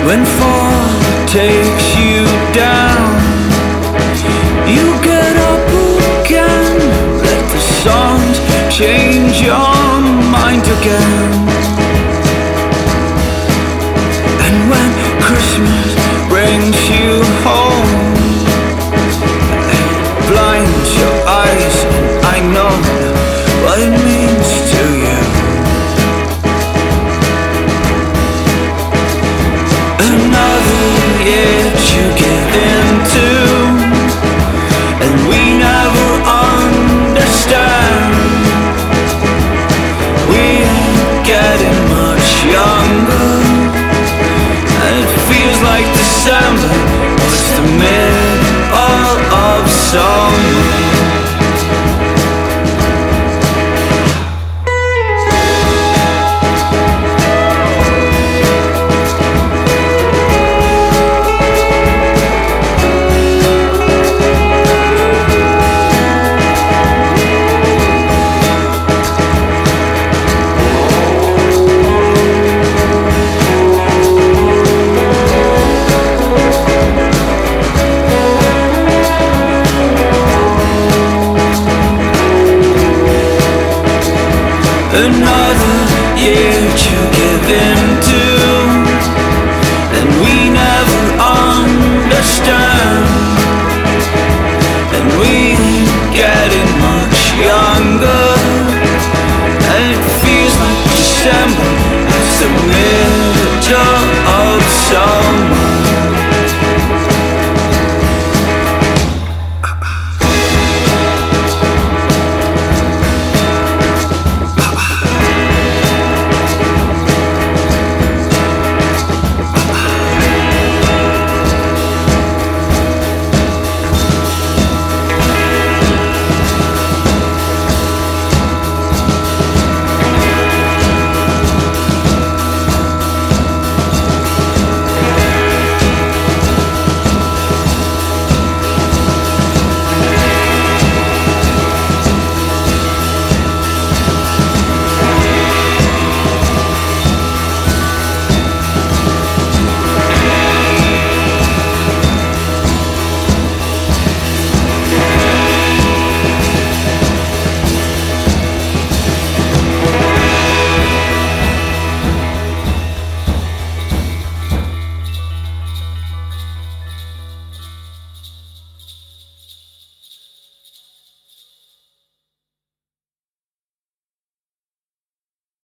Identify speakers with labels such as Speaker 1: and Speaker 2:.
Speaker 1: When fall takes you down, you get up again. Let the songs change your mind again. And when Christmas brings you home, it blinds your eyes, and I know what it means to you. Another year to get into, and we never understand. We ain't getting much younger, and it feels like December was the middle of summer. Another year to give into, and we never understand. And we ain't getting much younger, and it feels like December. It's the middle of summer.